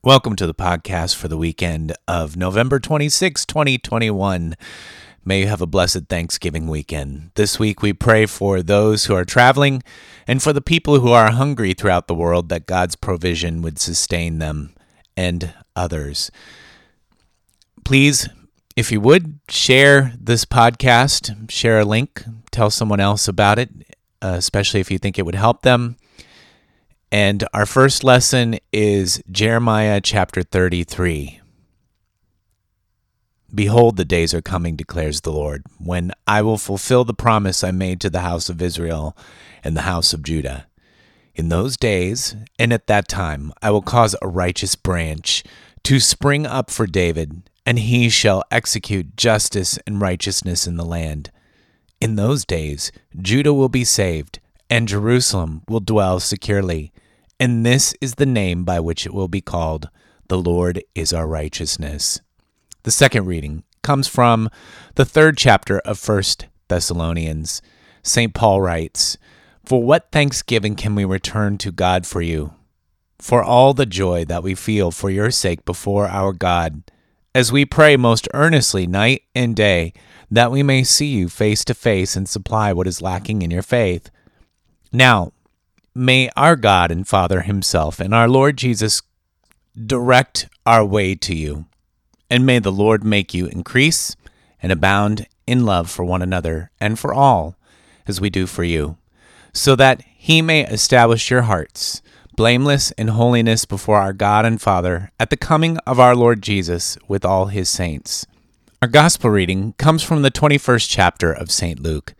Welcome to the podcast for the weekend of November 26, 2021. May you have a blessed Thanksgiving weekend. This week we pray for those who are traveling and for the people who are hungry throughout the world, that God's provision would sustain them and others. Please, if you would, share this podcast, share a link, tell someone else about it, especially if you think it would help them. And our first lesson is Jeremiah chapter 33. Behold, the days are coming, declares the Lord, when I will fulfill the promise I made to the house of Israel and the house of Judah. In those days and at that time I will cause a righteous branch to spring up for David, and he shall execute justice and righteousness in the land. In those days Judah will be saved, and Jerusalem will dwell securely. And this is the name by which it will be called: the Lord is our righteousness. The second reading comes from the 3rd chapter of 1 Thessalonians. St. Paul writes, "For what thanksgiving can we return to God for you? For all the joy that we feel for your sake before our God, as we pray most earnestly night and day, that we may see you face to face and supply what is lacking in your faith. Now, may our God and Father himself and our Lord Jesus direct our way to you, and may the Lord make you increase and abound in love for one another and for all, as we do for you, so that he may establish your hearts blameless in holiness before our God and Father at the coming of our Lord Jesus with all his saints." Our gospel reading comes from the 21st chapter of St. Luke.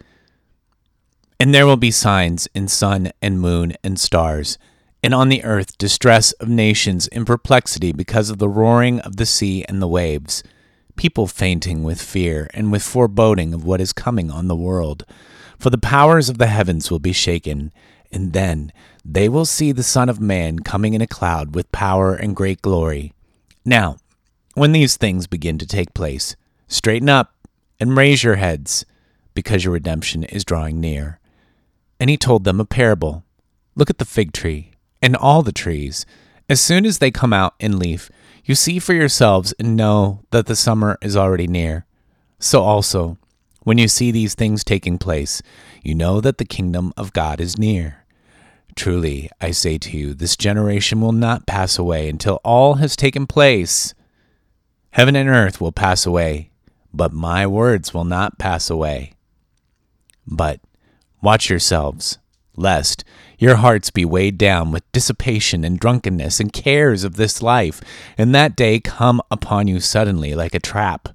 "And there will be signs in sun and moon and stars, and on the earth distress of nations in perplexity because of the roaring of the sea and the waves, people fainting with fear and with foreboding of what is coming on the world. For the powers of the heavens will be shaken, and then they will see the Son of Man coming in a cloud with power and great glory. Now, when these things begin to take place, straighten up and raise your heads, because your redemption is drawing near." And he told them a parable. "Look at the fig tree and all the trees. As soon as they come out in leaf, you see for yourselves and know that the summer is already near. So also, when you see these things taking place, you know that the kingdom of God is near. Truly, I say to you, this generation will not pass away until all has taken place. Heaven and earth will pass away, but my words will not pass away. But watch yourselves, lest your hearts be weighed down with dissipation and drunkenness and cares of this life, and that day come upon you suddenly like a trap.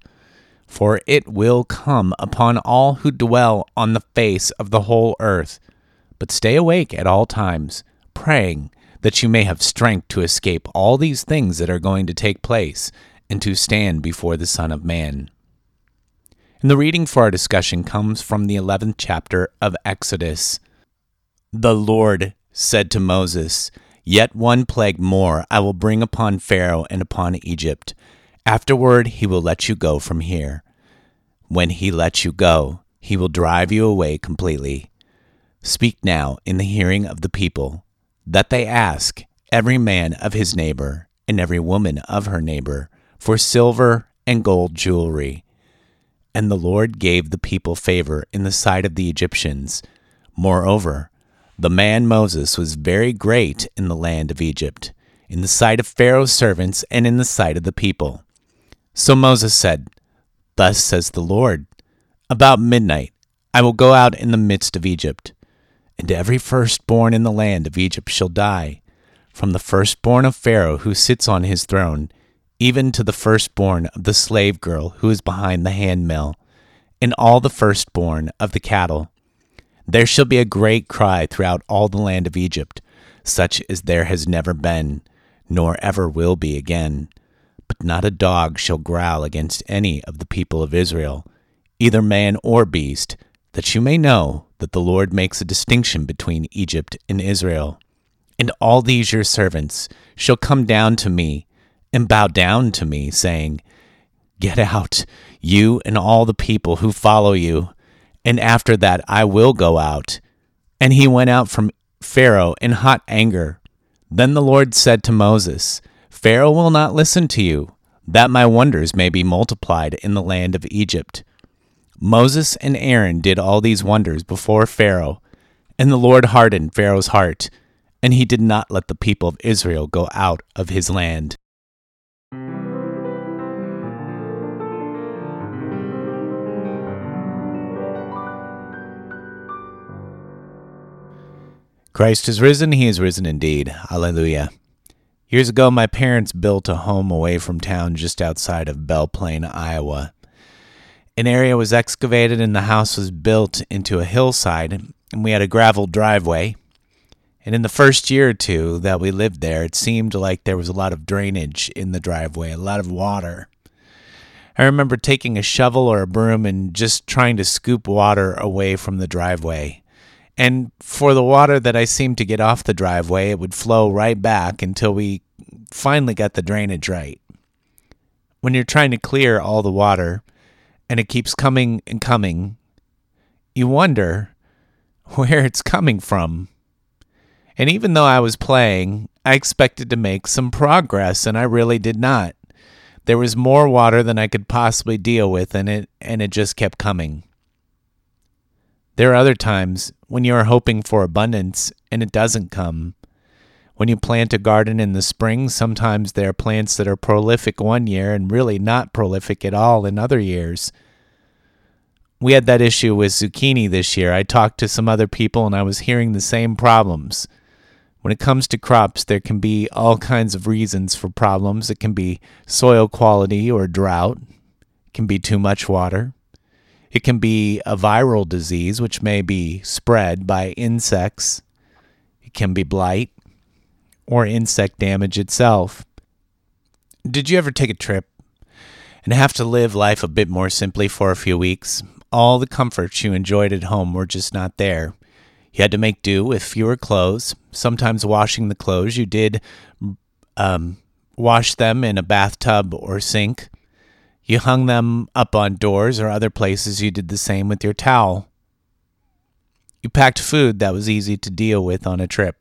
For it will come upon all who dwell on the face of the whole earth. But stay awake at all times, praying that you may have strength to escape all these things that are going to take place, and to stand before the Son of Man." And the reading for our discussion comes from the 11th chapter of Exodus. "The Lord said to Moses, 'Yet one plague more I will bring upon Pharaoh and upon Egypt. Afterward he will let you go from here. When he lets you go, he will drive you away completely. Speak now in the hearing of the people, that they ask every man of his neighbor and every woman of her neighbor for silver and gold jewelry.' And the Lord gave the people favor in the sight of the Egyptians. Moreover, the man Moses was very great in the land of Egypt, in the sight of Pharaoh's servants and in the sight of the people. So Moses said, 'Thus says the Lord, about midnight I will go out in the midst of Egypt, and every firstborn in the land of Egypt shall die, from the firstborn of Pharaoh who sits on his throne, even to the firstborn of the slave girl who is behind the handmill, and all the firstborn of the cattle. There shall be a great cry throughout all the land of Egypt, such as there has never been, nor ever will be again. But not a dog shall growl against any of the people of Israel, either man or beast, that you may know that the Lord makes a distinction between Egypt and Israel. And all these your servants shall come down to me, and bow down to me, saying, Get out, you and all the people who follow you, and after that I will go out. And he went out from Pharaoh in hot anger. Then the Lord said to Moses, Pharaoh will not listen to you, that my wonders may be multiplied in the land of Egypt. Moses and Aaron did all these wonders before Pharaoh, and the Lord hardened Pharaoh's heart, and he did not let the people of Israel go out of his land. Christ is risen, he is risen indeed. Hallelujah. Years ago, my parents built a home away from town just outside of Belle Plaine, Iowa. An area was excavated and the house was built into a hillside, and we had a gravel driveway. And in the first year or two that we lived there, it seemed like there was a lot of drainage in the driveway, a lot of water. I remember taking a shovel or a broom and just trying to scoop water away from the driveway. And for the water that I seemed to get off the driveway, it would flow right back until we finally got the drainage right. When you're trying to clear all the water, and it keeps coming and coming, you wonder where it's coming from. And even though I was playing, I expected to make some progress, and I really did not. There was more water than I could possibly deal with, and it just kept coming. There are other times when you are hoping for abundance and it doesn't come. When you plant a garden in the spring, sometimes there are plants that are prolific one year and really not prolific at all in other years. We had that issue with zucchini this year. I talked to some other people and I was hearing the same problems. When it comes to crops, there can be all kinds of reasons for problems. It can be soil quality or drought. It can be too much water. It can be a viral disease, which may be spread by insects. It can be blight or insect damage itself. Did you ever take a trip and have to live life a bit more simply for a few weeks? All the comforts you enjoyed at home were just not there. You had to make do with fewer clothes. Sometimes washing the clothes, you did wash them in a bathtub or sink. You hung them up on doors or other places. You did the same with your towel. You packed food that was easy to deal with on a trip.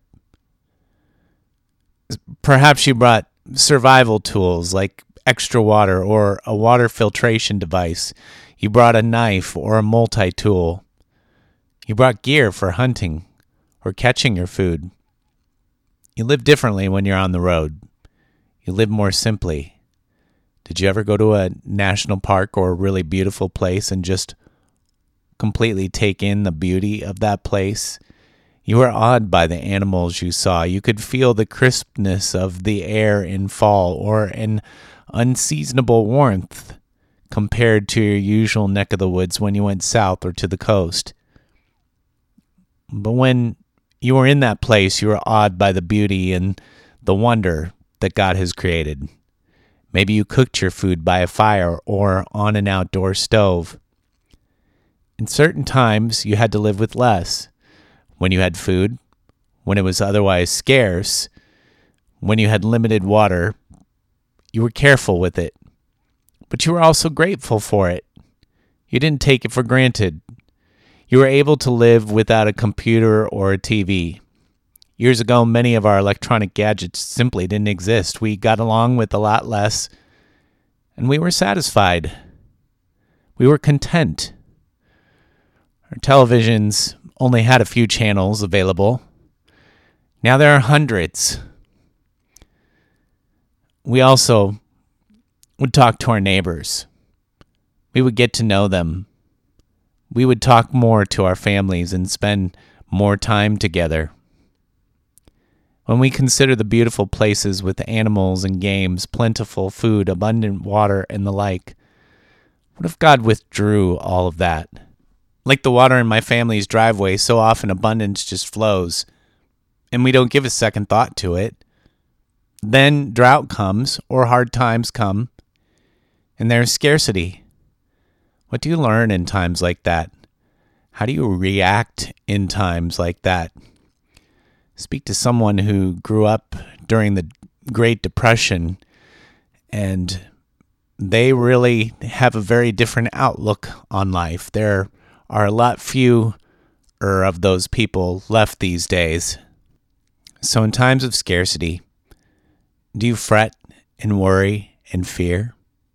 Perhaps you brought survival tools like extra water or a water filtration device. You brought a knife or a multi-tool. You brought gear for hunting or catching your food. You live differently when you're on the road. You live more simply. Did you ever go to a national park or a really beautiful place and just completely take in the beauty of that place? You were awed by the animals you saw. You could feel the crispness of the air in fall or an unseasonable warmth compared to your usual neck of the woods when you went south or to the coast. But when you were in that place, you were awed by the beauty and the wonder that God has created. Maybe you cooked your food by a fire or on an outdoor stove. In certain times, you had to live with less. When you had food, when it was otherwise scarce, when you had limited water, you were careful with it. But you were also grateful for it. You didn't take it for granted. You were able to live without a computer or a TV. Years ago, many of our electronic gadgets simply didn't exist. We got along with a lot less, and we were satisfied. We were content. Our televisions only had a few channels available. Now there are hundreds. We also would talk to our neighbors. We would get to know them. We would talk more to our families and spend more time together. When we consider the beautiful places with animals and games, plentiful food, abundant water, and the like, what if God withdrew all of that? Like the water in my family's driveway, so often abundance just flows, and we don't give a second thought to it. Then drought comes, or hard times come, and there's scarcity. What do you learn in times like that? How do you react in times like that? Speak to someone who grew up during the Great Depression, and they really have a very different outlook on life. There are a lot fewer of those people left these days. So in times of scarcity, do you fret and worry and fear?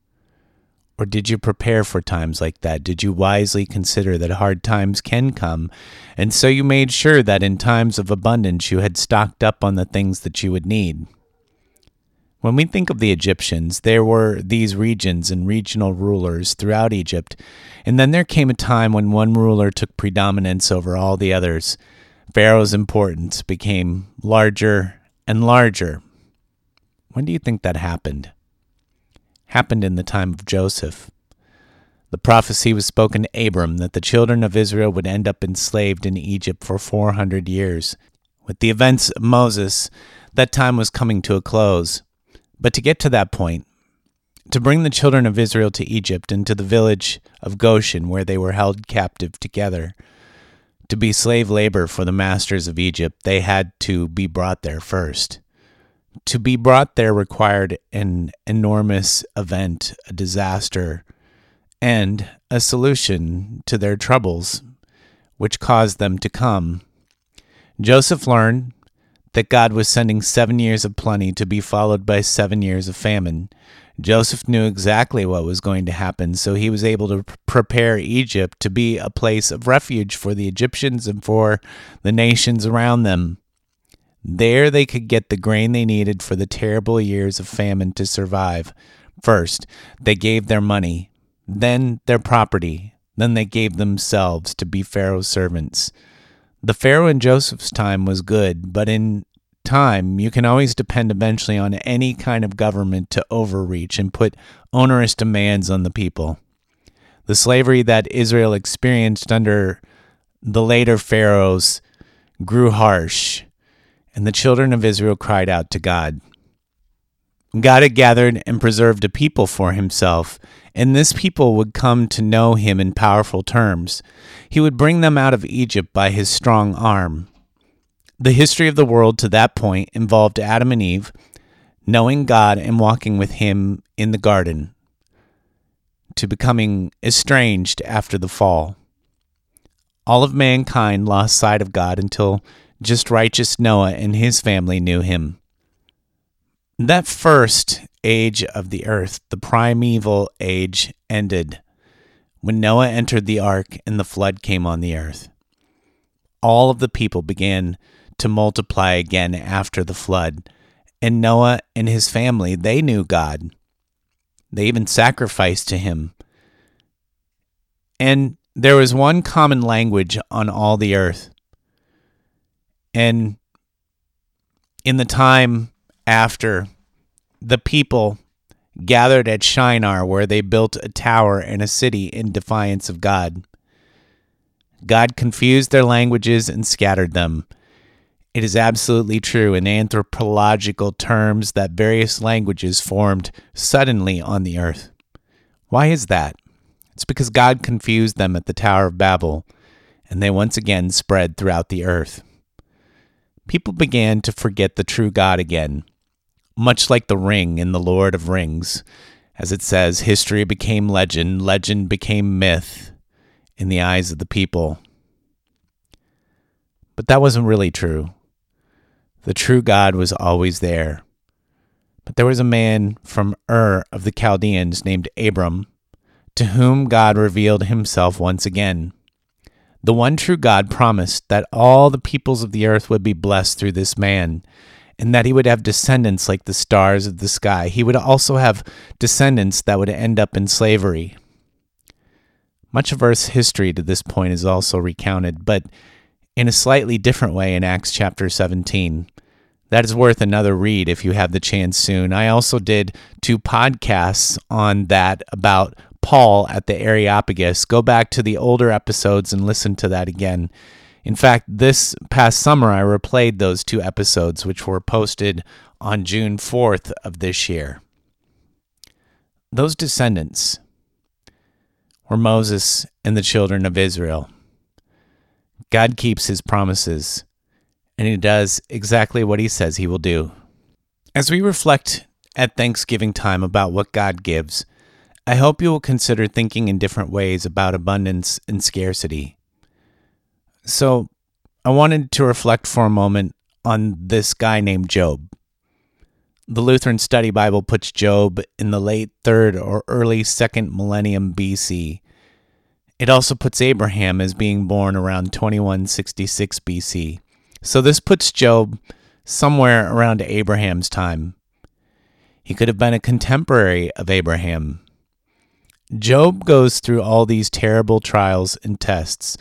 Or did you prepare for times like that? Did you wisely consider that hard times can come, and so you made sure that in times of abundance you had stocked up on the things that you would need? When we think of the Egyptians, there were these regions and regional rulers throughout Egypt, and then there came a time when one ruler took predominance over all the others. Pharaoh's importance became larger and larger. When do you think that happened? Happened in the time of Joseph. The prophecy was spoken to Abram that the children of Israel would end up enslaved in Egypt for 400 years. With the events of Moses, that time was coming to a close. But to get to that point, to bring the children of Israel to Egypt and to the village of Goshen where they were held captive together, to be slave labor for the masters of Egypt, they had to be brought there first. To be brought there required an enormous event, a disaster, and a solution to their troubles, which caused them to come. Joseph learned that God was sending 7 years of plenty to be followed by 7 years of famine. Joseph knew exactly what was going to happen, so he was able to prepare Egypt to be a place of refuge for the Egyptians and for the nations around them. There they could get the grain they needed for the terrible years of famine to survive. First, they gave their money, then their property, then they gave themselves to be Pharaoh's servants. The Pharaoh in Joseph's time was good, but in time you can always depend eventually on any kind of government to overreach and put onerous demands on the people. The slavery that Israel experienced under the later pharaohs grew harsh, and the children of Israel cried out to God. God had gathered and preserved a people for himself, and this people would come to know him in powerful terms. He would bring them out of Egypt by his strong arm. The history of the world to that point involved Adam and Eve knowing God and walking with him in the garden, to becoming estranged after the fall. All of mankind lost sight of God until just righteous Noah and his family knew him. That first age of the earth, the primeval age, ended when Noah entered the ark and the flood came on the earth. All of the people began to multiply again after the flood, and Noah and his family, they knew God. They even sacrificed to him. And there was one common language on all the earth. And in the time after, the people gathered at Shinar, where they built a tower and a city in defiance of God. God confused their languages and scattered them. It is absolutely true in anthropological terms that various languages formed suddenly on the earth. Why is that? It's because God confused them at the Tower of Babel, and they once again spread throughout the earth. People began to forget the true God again, much like the ring in The Lord of Rings. As it says, history became legend, legend became myth in the eyes of the people. But that wasn't really true. The true God was always there. But there was a man from Ur of the Chaldeans named Abram, to whom God revealed himself once again. The one true God promised that all the peoples of the earth would be blessed through this man, and that he would have descendants like the stars of the sky. He would also have descendants that would end up in slavery. Much of Earth's history to this point is also recounted, but in a slightly different way in Acts chapter 17. That is worth another read if you have the chance soon. I also did 2 podcasts on that about Paul at the Areopagus. Go back to the older episodes and listen to that again. In fact, this past summer, I replayed those 2 episodes, which were posted on June 4th of this year. Those descendants were Moses and the children of Israel. God keeps his promises, and he does exactly what he says he will do. As we reflect at Thanksgiving time about what God gives, I hope you will consider thinking in different ways about abundance and scarcity. So, I wanted to reflect for a moment on this guy named Job. The Lutheran Study Bible puts Job in the late 3rd or early 2nd millennium BC. It also puts Abraham as being born around 2166 BC. So this puts Job somewhere around Abraham's time. He could have been a contemporary of Abraham. Job goes through all these terrible trials and tests.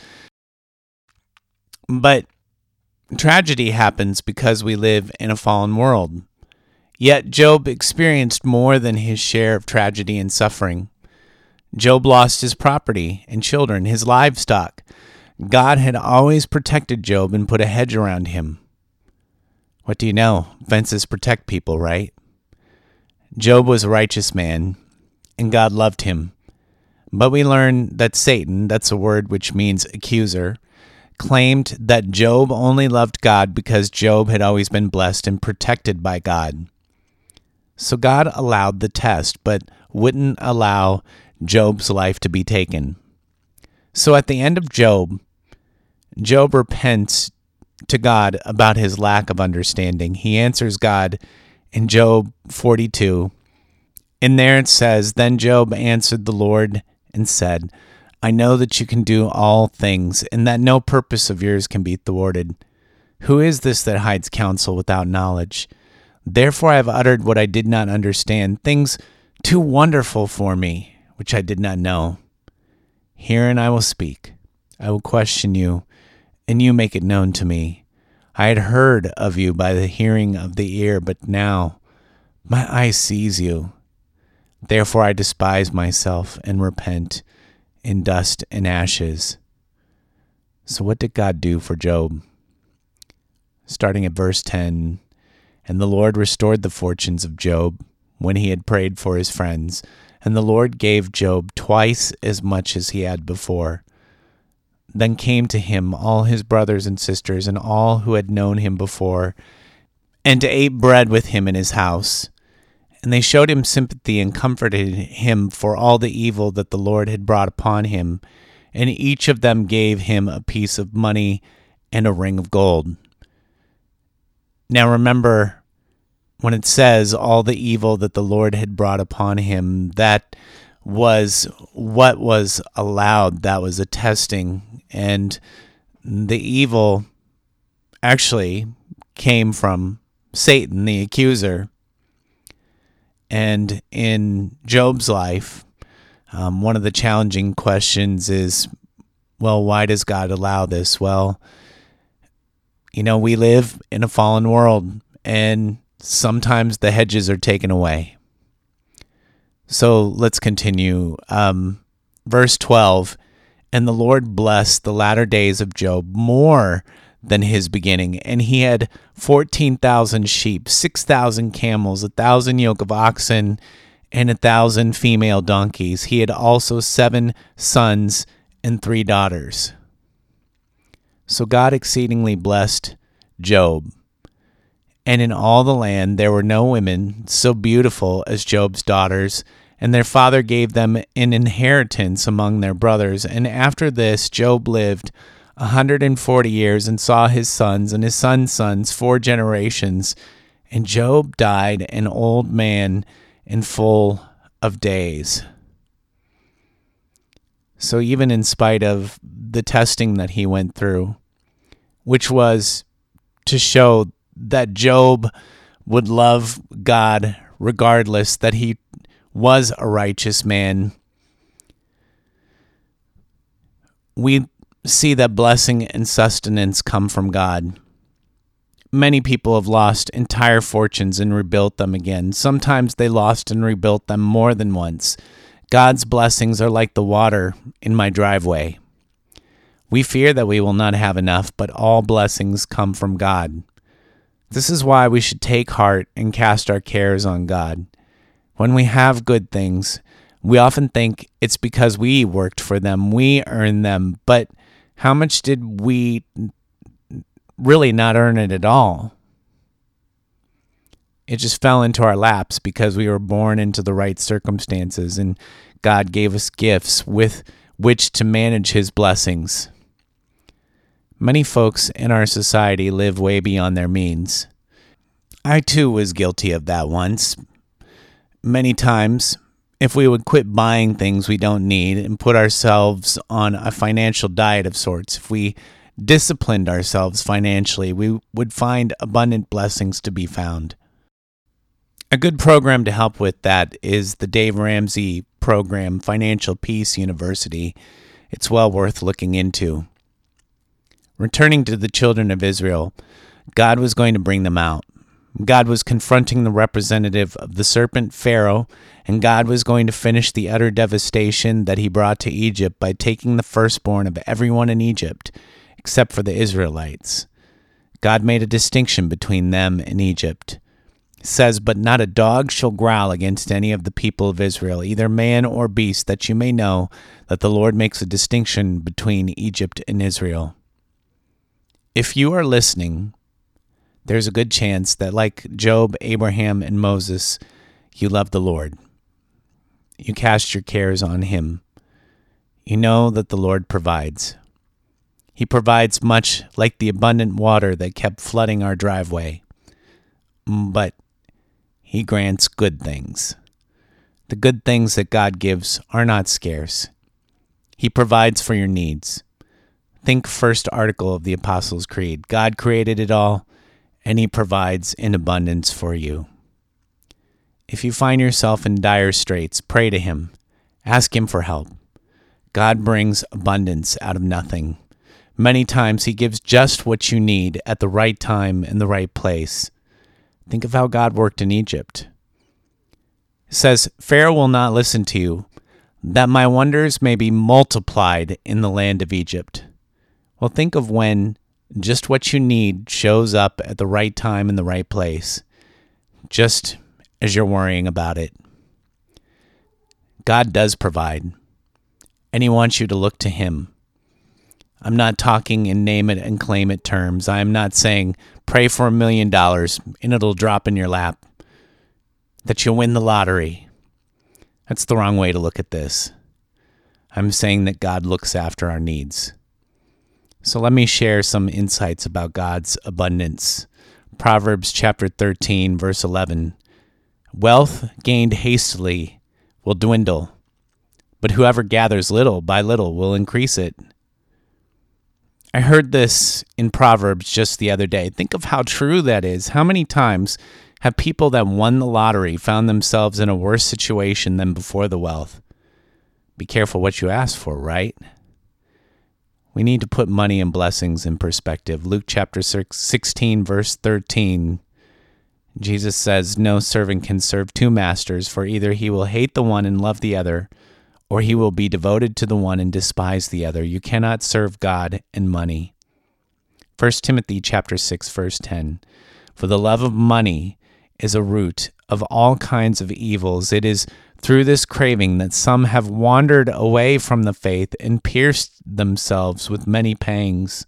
But tragedy happens because we live in a fallen world. Yet Job experienced more than his share of tragedy and suffering. Job lost his property and children, his livestock. God had always protected Job and put a hedge around him. What do you know? Fences protect people, right? Job was a righteous man, and God loved him. But we learn that Satan, that's a word which means accuser, claimed that Job only loved God because Job had always been blessed and protected by God. So God allowed the test, but wouldn't allow Job's life to be taken. So at the end of Job repents to God about his lack of understanding. He answers God in Job 42. And there it says, "Then Job answered the Lord and said, I know that you can do all things, and that no purpose of yours can be thwarted. Who is this that hides counsel without knowledge? Therefore I have uttered what I did not understand, things too wonderful for me, which I did not know. Herein I will speak. I will question you, and you make it known to me. I had heard of you by the hearing of the ear, but now my eye sees you. Therefore I despise myself and repent in dust and ashes." So what did God do for Job? Starting at verse 10, "And the Lord restored the fortunes of Job when he had prayed for his friends, and the Lord gave Job twice as much as he had before. Then came to him all his brothers and sisters and all who had known him before, and ate bread with him in his house. And they showed him sympathy and comforted him for all the evil that the Lord had brought upon him, and each of them gave him a piece of money and a ring of gold." Now remember, when it says all the evil that the Lord had brought upon him, that was what was allowed. That was a testing. And the evil actually came from Satan, the accuser. And in Job's life, one of the challenging questions is, well, why does God allow this? Well, we live in a fallen world, and sometimes the hedges are taken away. So let's continue. Verse 12, "And the Lord blessed the latter days of Job more than his beginning, and he had 14,000 sheep, 6,000 camels, 1,000 yoke of oxen, and 1,000 female donkeys. He had also 7 sons and 3 daughters." So God exceedingly blessed Job. And in all the land there were no women so beautiful as Job's daughters, and their father gave them an inheritance among their brothers. And after this Job lived 140 years and saw his sons and his sons' sons 4 generations. And Job died an old man and full of days. So even in spite of the testing that he went through, which was to show that Job would love God regardless, that he was a righteous man, we see that blessing and sustenance come from God. Many people have lost entire fortunes and rebuilt them again. Sometimes they lost and rebuilt them more than once. God's blessings are like the water in my driveway. We fear that we will not have enough, but all blessings come from God. This is why we should take heart and cast our cares on God. When we have good things, we often think it's because we worked for them, we earned them, but how much did we really not earn it at all? It just fell into our laps because we were born into the right circumstances, and God gave us gifts with which to manage his blessings. Many folks in our society live way beyond their means. I too was guilty of that once. Many times, if we would quit buying things we don't need and put ourselves on a financial diet of sorts, if we disciplined ourselves financially, we would find abundant blessings to be found. A good program to help with that is the Dave Ramsey program, Financial Peace University. It's well worth looking into. Returning to the children of Israel, God was going to bring them out. God was confronting the representative of the serpent, Pharaoh, and God was going to finish the utter devastation that he brought to Egypt by taking the firstborn of everyone in Egypt, except for the Israelites. God made a distinction between them and Egypt. It says, "But not a dog shall growl against any of the people of Israel, either man or beast, that you may know that the Lord makes a distinction between Egypt and Israel." If you are listening, there's a good chance that, like Job, Abraham, and Moses, you love the Lord. You cast your cares on him. You know that the Lord provides. He provides much like the abundant water that kept flooding our driveway. But he grants good things. The good things that God gives are not scarce. He provides for your needs. Think first article of the Apostles' Creed. God created it all, and he provides in abundance for you. If you find yourself in dire straits, pray to him. Ask him for help. God brings abundance out of nothing. Many times he gives just what you need at the right time in the right place. Think of how God worked in Egypt. It says, "Pharaoh will not listen to you, that my wonders may be multiplied in the land of Egypt." Well, think of when just what you need shows up at the right time in the right place, just as you're worrying about it. God does provide, and he wants you to look to him. I'm not talking in name it and claim it terms. I am not saying pray for $1 million and it'll drop in your lap, that you'll win the lottery. That's the wrong way to look at this. I'm saying that God looks after our needs. So let me share some insights about God's abundance. Proverbs chapter 13, verse 11. "Wealth gained hastily will dwindle, but whoever gathers little by little will increase it." I heard this in Proverbs just the other day. Think of how true that is. How many times have people that won the lottery found themselves in a worse situation than before the wealth? Be careful what you ask for, right? We need to put money and blessings in perspective. Luke chapter 16, verse 13. Jesus says, "No servant can serve two masters, for either he will hate the one and love the other, or he will be devoted to the one and despise the other. You cannot serve God and money." 1 Timothy chapter 6, verse 10. "For the love of money is a root of all kinds of evils. It is through this craving that some have wandered away from the faith and pierced themselves with many pangs."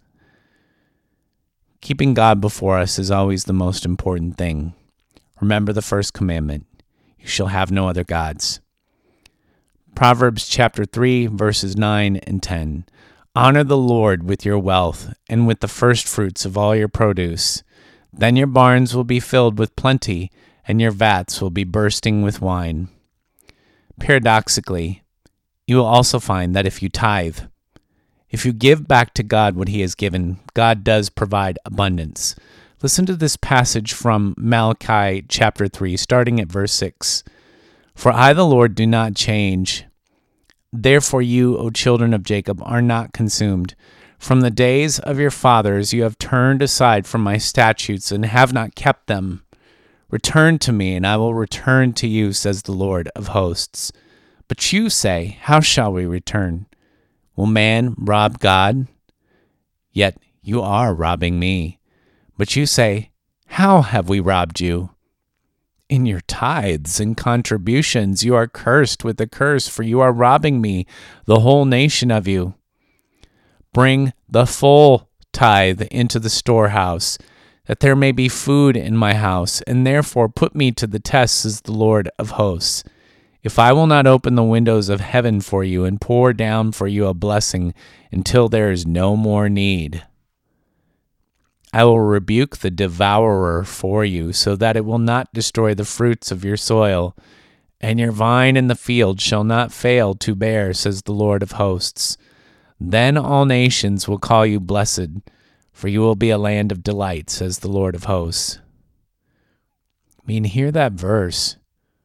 Keeping God before us is always the most important thing. Remember the first commandment: you shall have no other gods. Proverbs chapter 3, verses 9 and 10. "Honor the Lord with your wealth and with the first fruits of all your produce. Then your barns will be filled with plenty, and your vats will be bursting with wine." Paradoxically, you will also find that if you tithe, if you give back to God what he has given, God does provide abundance. Listen to this passage from Malachi chapter 3, starting at verse 6. "For I, the Lord, do not change. Therefore you, O children of Jacob, are not consumed. From the days of your fathers you have turned aside from my statutes and have not kept them. Return to me, and I will return to you, says the Lord of hosts. But you say, how shall we return? Will man rob God? Yet you are robbing me. But you say, how have we robbed you? In your tithes and contributions you are cursed with a curse, for you are robbing me, the whole nation of you. Bring the full tithe into the storehouse, that there may be food in my house, and therefore put me to the test, says the Lord of hosts. If I will not open the windows of heaven for you and pour down for you a blessing until there is no more need. I will rebuke the devourer for you, so that it will not destroy the fruits of your soil, and your vine in the field shall not fail to bear, says the Lord of hosts. Then all nations will call you blessed, for you will be a land of delight, says the Lord of hosts. I mean, hear that verse.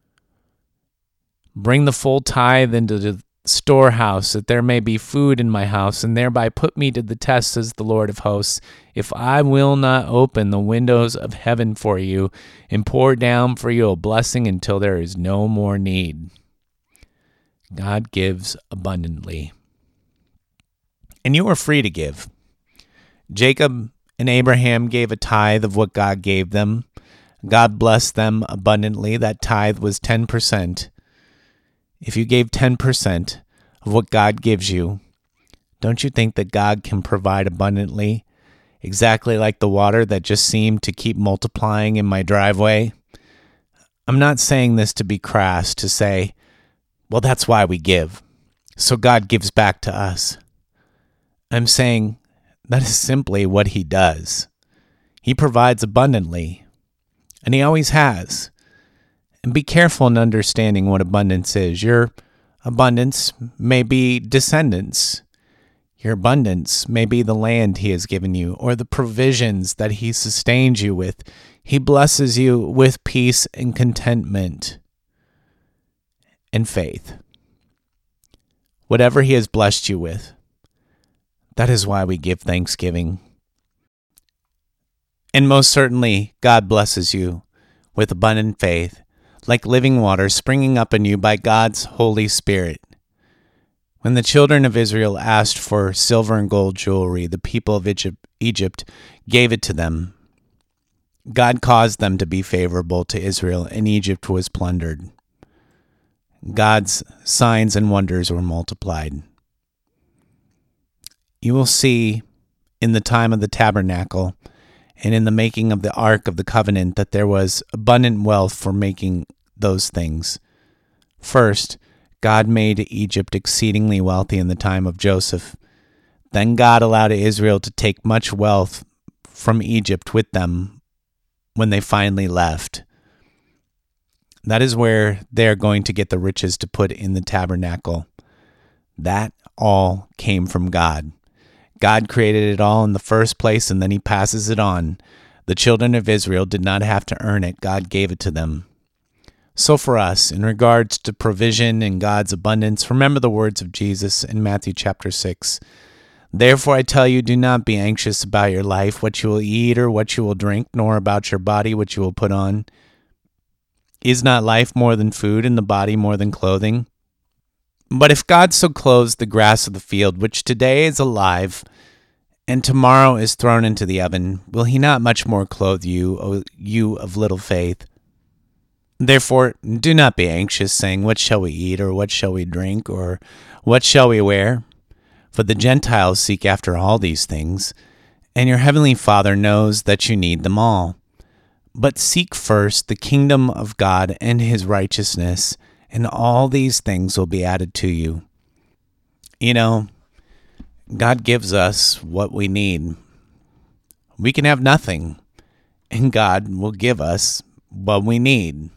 Bring the full tithe into the storehouse, that there may be food in my house, and thereby put me to the test, says the Lord of hosts, if I will not open the windows of heaven for you and pour down for you a blessing until there is no more need. God gives abundantly. And you are free to give. Jacob and Abraham gave a tithe of what God gave them. God blessed them abundantly. That tithe was 10%. If you gave 10% of what God gives you, don't you think that God can provide abundantly, exactly like the water that just seemed to keep multiplying in my driveway? I'm not saying this to be crass, to say, well, that's why we give, so God gives back to us. I'm saying that is simply what he does. He provides abundantly, and he always has. And be careful in understanding what abundance is. Your abundance may be descendants. Your abundance may be the land he has given you, or the provisions that he sustains you with. He blesses you with peace and contentment and faith. Whatever he has blessed you with, that is why we give thanksgiving. And most certainly, God blesses you with abundant faith, like living water springing up in you by God's Holy Spirit. When the children of Israel asked for silver and gold jewelry, the people of Egypt gave it to them. God caused them to be favorable to Israel, and Egypt was plundered. God's signs and wonders were multiplied. You will see in the time of the tabernacle and in the making of the Ark of the Covenant that there was abundant wealth for making those things. First, God made Egypt exceedingly wealthy in the time of Joseph. Then God allowed Israel to take much wealth from Egypt with them when they finally left. That is where they're going to get the riches to put in the tabernacle. That all came from God. God created it all in the first place, and then he passes it on. The children of Israel did not have to earn it. God gave it to them. So for us, in regards to provision and God's abundance, remember the words of Jesus in Matthew chapter 6. Therefore I tell you, do not be anxious about your life, what you will eat or what you will drink, nor about your body, what you will put on. Is not life more than food, and the body more than clothing? But if God so clothes the grass of the field, which today is alive, and tomorrow is thrown into the oven, will he not much more clothe you, O you of little faith? Therefore, do not be anxious, saying, what shall we eat, or what shall we drink, or what shall we wear? For the Gentiles seek after all these things, and your heavenly Father knows that you need them all. But seek first the kingdom of God and his righteousness, and all these things will be added to you. You know, God gives us what we need. We can have nothing, and God will give us what we need.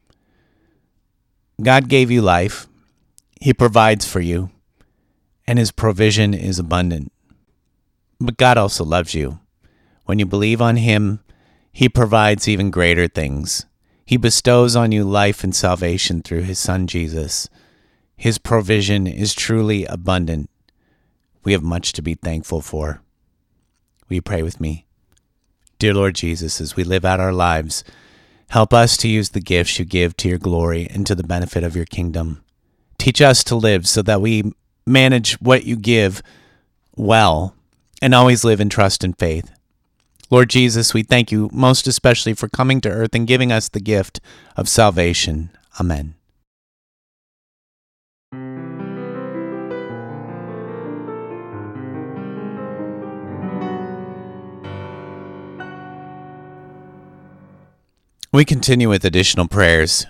God gave you life. He provides for you, and his provision is abundant. But God also loves you. When you believe on him, he provides even greater things. He bestows on you life and salvation through his Son Jesus. His provision is truly abundant. We have much to be thankful for. Will you pray with me? Dear Lord Jesus, as we live out our lives, help us to use the gifts you give to your glory and to the benefit of your kingdom. Teach us to live so that we manage what you give well and always live in trust and faith. Lord Jesus, we thank you most especially for coming to earth and giving us the gift of salvation. Amen. We continue with additional prayers.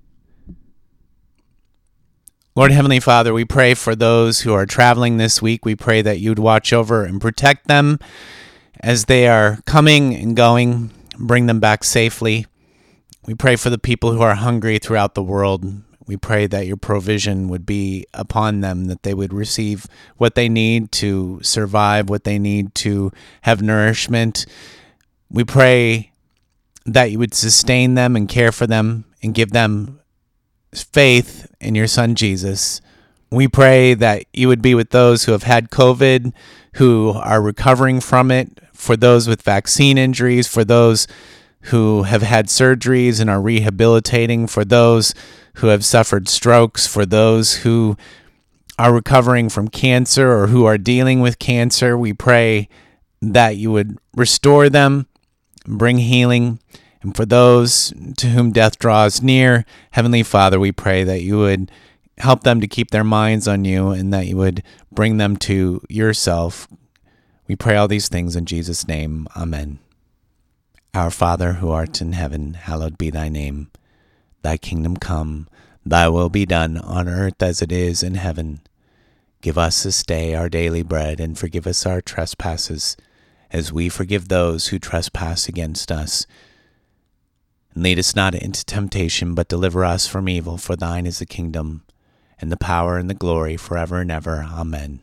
Lord Heavenly Father, we pray for those who are traveling this week. We pray that you'd watch over and protect them as they are coming and going, bring them back safely. We pray for the people who are hungry throughout the world. We pray that your provision would be upon them, that they would receive what they need to survive, what they need to have nourishment. We pray that you would sustain them and care for them and give them faith in your Son, Jesus. We pray that you would be with those who have had COVID, who are recovering from it, for those with vaccine injuries, for those who have had surgeries and are rehabilitating, for those who have suffered strokes, for those who are recovering from cancer or who are dealing with cancer. We pray that you would restore them, bring healing. And for those to whom death draws near, Heavenly Father, we pray that you would help them to keep their minds on you and that you would bring them to yourself. We pray all these things in Jesus' name. Amen. Our Father, who art in heaven, hallowed be thy name. Thy kingdom come, thy will be done on earth as it is in heaven. Give us this day our daily bread, and forgive us our trespasses, as we forgive those who trespass against us. And lead us not into temptation, but deliver us from evil. For thine is the kingdom, and the power, and the glory, forever and ever. Amen.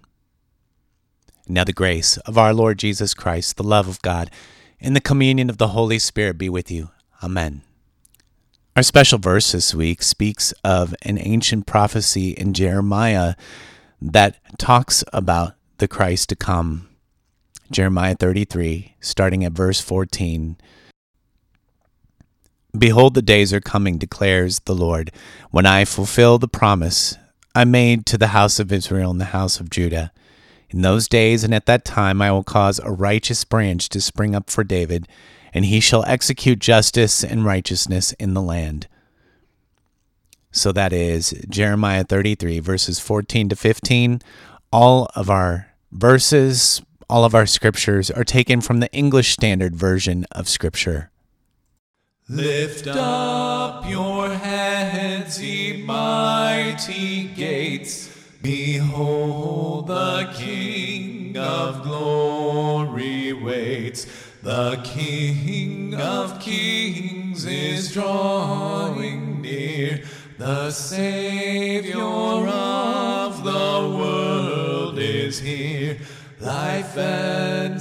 And now the grace of our Lord Jesus Christ, the love of God, and the communion of the Holy Spirit be with you. Amen. Our special verse this week speaks of an ancient prophecy in Jeremiah that talks about the Christ to come. Jeremiah 33, starting at verse 14. Behold, the days are coming, declares the Lord, when I fulfill the promise I made to the house of Israel and the house of Judah. In those days and at that time I will cause a righteous branch to spring up for David, and he shall execute justice and righteousness in the land. So that is Jeremiah 33, verses 14 to 15. All of our verses, all of our scriptures are taken from the English Standard Version of Scripture. Lift up your heads, ye mighty gates. Behold, the King of glory waits. The King of kings is drawing near. The Savior of the world is here. Life and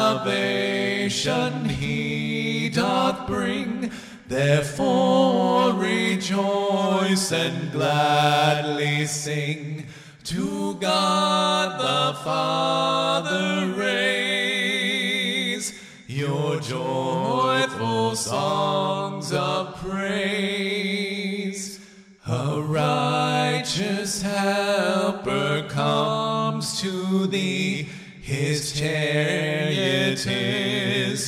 salvation he doth bring. Therefore rejoice and gladly sing. To God the Father raise your joyful songs of praise. A righteous helper comes to thee. His chariot is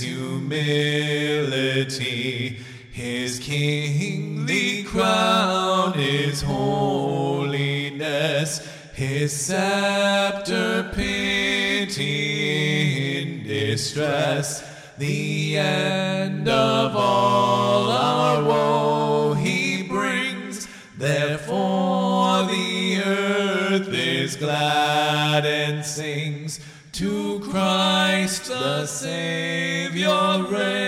humility. His kingly crown is holiness. His scepter pity in distress. The end of all our woe he brings. Therefore the earth is glad and sings. To Christ the Savior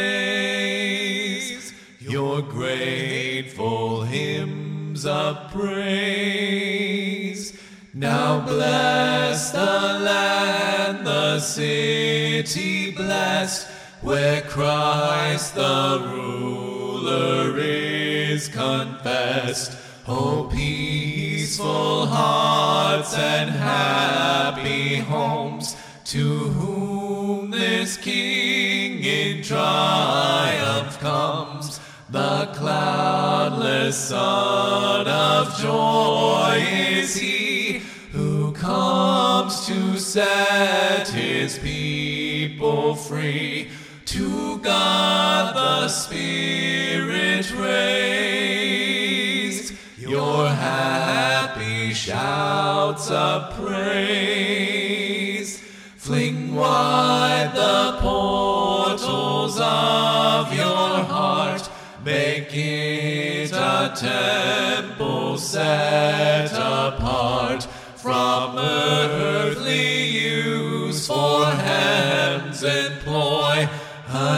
raise your grateful hymns of praise. Now bless the land, the city blessed, where Christ the ruler is confessed. O peaceful hearts and happy homes, to whom this King in triumph comes. The cloudless Son of joy is he, who comes to set his people free. To God the Spirit raise your happy shouts of praise. Fling wide the portals of your heart. Make it a temple set apart from earthly use for heaven's employ.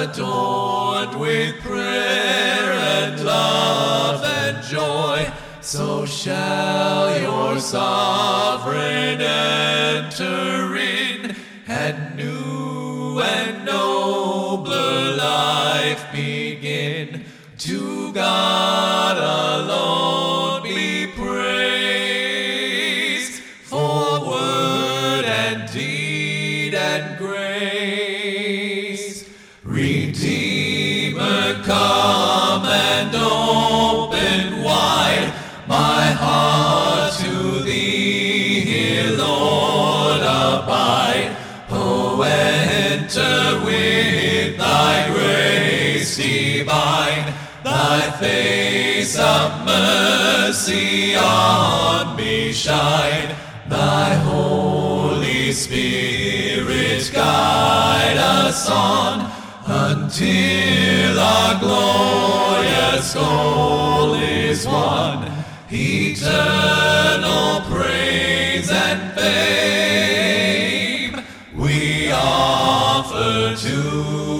adorned with prayer and love and joy, so shall your sovereign enter in, and new and nobler life begin. To God alone be praised, for word and deed and grace. Redeemer, come and open wide my heart to thee, here, Lord, abide. Oh, enter with thy grace divine, thy face of mercy on me shine. Thy Holy Spirit guide us on, until our glorious goal is won. Eternal praise and fame we offer to